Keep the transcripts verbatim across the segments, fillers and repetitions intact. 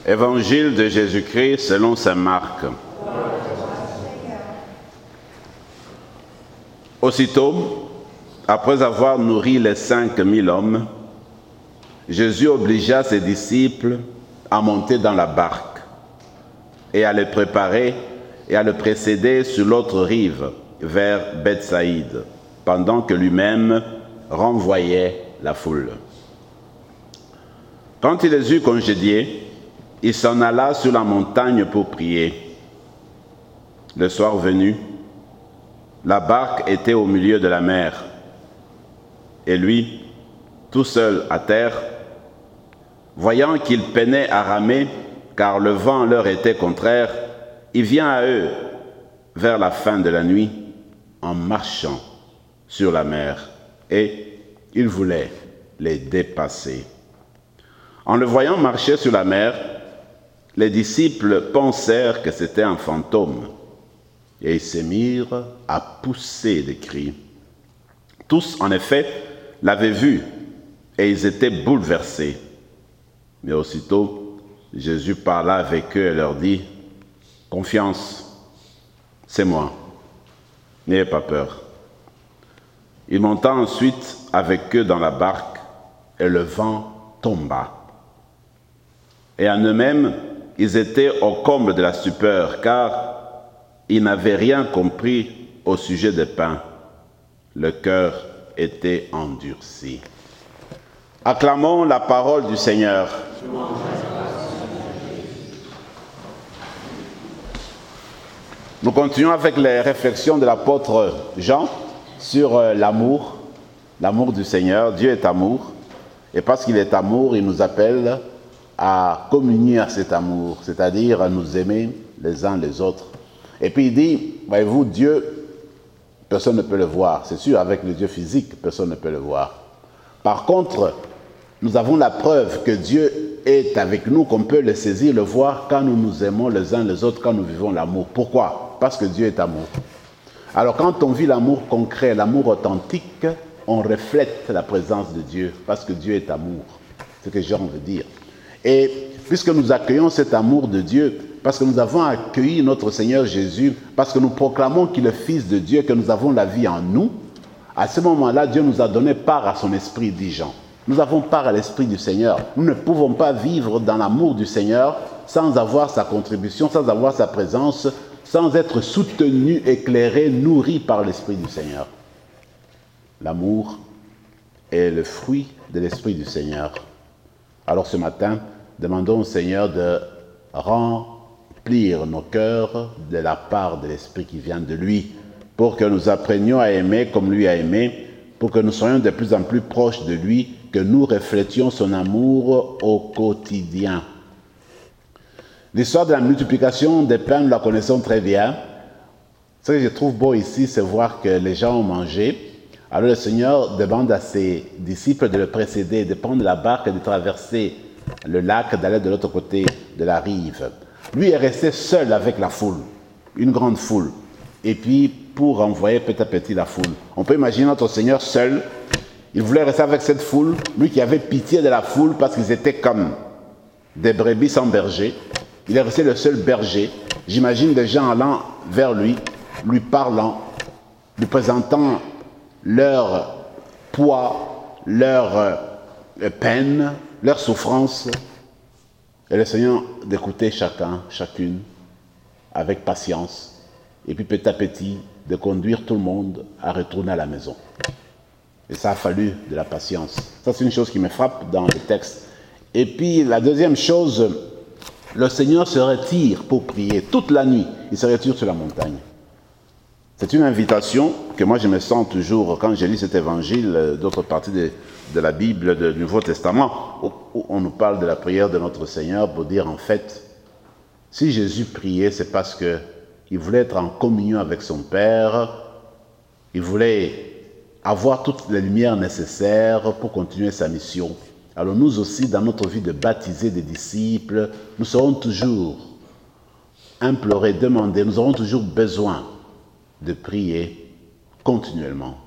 Évangile de Jésus-Christ selon saint Marc. Aussitôt, après avoir nourri les cinq mille hommes, Jésus obligea ses disciples à monter dans la barque et à les préparer et à le précéder sur l'autre rive, vers Bethsaïde, pendant que lui-même renvoyait la foule. Quand il les eut congédiés, il s'en alla sur la montagne pour prier. Le soir venu, la barque était au milieu de la mer, et lui, tout seul à terre, voyant qu'il peinait à ramer, car le vent leur était contraire, il vient à eux vers la fin de la nuit en marchant sur la mer, et il voulait les dépasser. En le voyant marcher sur la mer, les disciples pensèrent que c'était un fantôme, et ils se mirent à pousser des cris. Tous, en effet, l'avaient vu, et ils étaient bouleversés. Mais aussitôt, Jésus parla avec eux et leur dit, « Confiance, c'est moi, n'ayez pas peur. » Il monta ensuite avec eux dans la barque, et le vent tomba. Et en eux-mêmes, ils étaient au comble de la stupeur, car ils n'avaient rien compris au sujet des pains. Le cœur était endurci. Acclamons la parole du Seigneur. Nous continuons avec les réflexions de l'apôtre Jean sur l'amour, l'amour du Seigneur. Dieu est amour, et parce qu'il est amour, il nous appelle à communier à cet amour, c'est-à-dire à nous aimer les uns les autres. Et puis il dit, voyez-vous, Dieu, personne ne peut le voir. C'est sûr, avec le Dieu physique, personne ne peut le voir. Par contre, nous avons la preuve que Dieu est avec nous, qu'on peut le saisir, le voir quand nous nous aimons les uns les autres, quand nous vivons l'amour. Pourquoi? Parce que Dieu est amour. Alors quand on vit l'amour concret, l'amour authentique, on reflète la présence de Dieu, parce que Dieu est amour. C'est ce que Jean veut dire. Et puisque nous accueillons cet amour de Dieu, parce que nous avons accueilli notre Seigneur Jésus, parce que nous proclamons qu'il est Fils de Dieu, que nous avons la vie en nous, à ce moment-là, Dieu nous a donné part à son esprit, dit Jean. Nous avons part à l'esprit du Seigneur. Nous ne pouvons pas vivre dans l'amour du Seigneur sans avoir sa contribution, sans avoir sa présence, sans être soutenu, éclairé, nourri par l'esprit du Seigneur. L'amour est le fruit de l'esprit du Seigneur. Alors ce matin, demandons au Seigneur de remplir nos cœurs de la part de l'Esprit qui vient de lui, pour que nous apprenions à aimer comme lui a aimé, pour que nous soyons de plus en plus proches de lui, que nous reflétions son amour au quotidien. L'histoire de la multiplication des pains, nous la connaissons très bien. Ce que je trouve beau ici, c'est voir que les gens ont mangé. Alors le Seigneur demande à ses disciples de le précéder, de prendre la barque et de traverser le lac, d'aller de l'autre côté de la rive. Lui est resté seul avec la foule, une grande foule. Et puis, pour envoyer petit à petit la foule. On peut imaginer notre Seigneur seul. Il voulait rester avec cette foule, lui qui avait pitié de la foule parce qu'ils étaient comme des brebis sans berger. Il est resté le seul berger. J'imagine des gens allant vers lui, lui parlant, lui présentant leur poids, leur euh, peine, leur souffrance. Et le Seigneur d'écouter chacun, chacune, avec patience. Et puis petit à petit, de conduire tout le monde à retourner à la maison. Et ça a fallu de la patience. Ça, c'est une chose qui me frappe dans le texte. Et puis la deuxième chose, le Seigneur se retire pour prier toute la nuit. Il se retire sur la montagne. C'est une invitation que moi je me sens toujours, quand je lis cet évangile, d'autres parties de, de la Bible, du Nouveau Testament, où, où on nous parle de la prière de notre Seigneur pour dire en fait, si Jésus priait, c'est parce qu'il voulait être en communion avec son Père, il voulait avoir toutes les lumières nécessaires pour continuer sa mission. Alors nous aussi, dans notre vie de baptiser des disciples, nous serons toujours implorés, demandés, nous aurons toujours besoin de prier continuellement,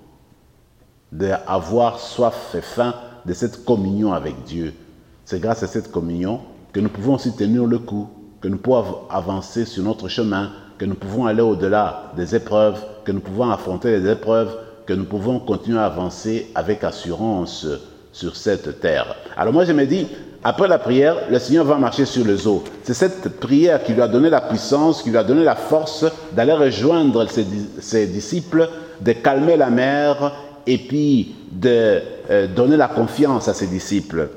d'avoir soif et faim de cette communion avec Dieu. C'est grâce à cette communion que nous pouvons aussi tenir le coup, que nous pouvons avancer sur notre chemin, que nous pouvons aller au-delà des épreuves, que nous pouvons affronter les épreuves, que nous pouvons continuer à avancer avec assurance sur cette terre. Alors moi je me dis, après la prière, le Seigneur va marcher sur les eaux. C'est cette prière qui lui a donné la puissance, qui lui a donné la force d'aller rejoindre ses, ses disciples, de calmer la mer et puis de euh, donner la confiance à ses disciples.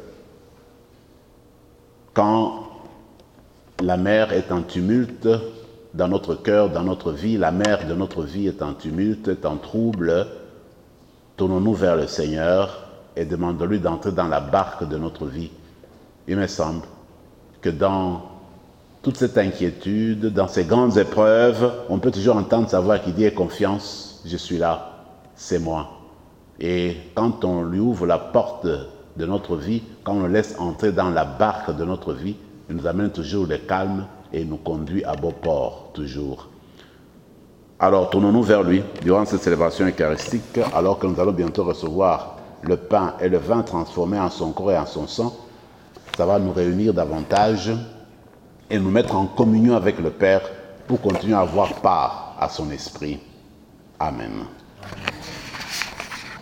Quand la mer est en tumulte dans notre cœur, dans notre vie, la mer de notre vie est en tumulte, est en trouble, tournons-nous vers le Seigneur et demandons-lui d'entrer dans la barque de notre vie. Il me semble que dans toute cette inquiétude, dans ces grandes épreuves, on peut toujours entendre sa voix qui dit « Aie confiance, je suis là, c'est moi ». Et quand on lui ouvre la porte de notre vie, quand on le laisse entrer dans la barque de notre vie, il nous amène toujours le calme et nous conduit à bon port, toujours. Alors, tournons-nous vers lui durant cette célébration eucharistique, alors que nous allons bientôt recevoir le pain et le vin transformés en son corps et en son sang. Ça va nous réunir davantage et nous mettre en communion avec le Père pour continuer à avoir part à son esprit. Amen.